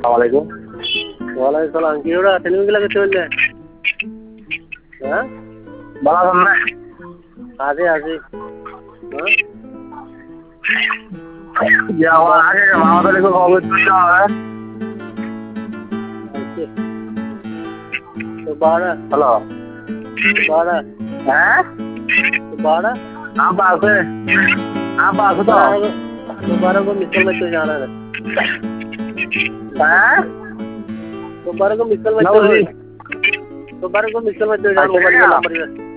আসসালামাইকুম। ওয়ালাইকুম সালাম। কি ওরা টেলিভিশন লাগে চললে? হ্যাঁ ভালো আছেন না? আছি আছি। হ্যাঁ যে আমার আগে মামাদের একটু খবর দিতে হবে। আছি। তো বাড়া হ্যালো। বাড়া হ্যাঁ बारह आप আছে आप আছে তো? दोबारा को मिसल में तो जाना है। হ্যাঁ दोबारा को मिसल में না तो বুঝি। दोबारा को मिसल में तो जाना अच्छा, मोबाइल का क्या? नंबर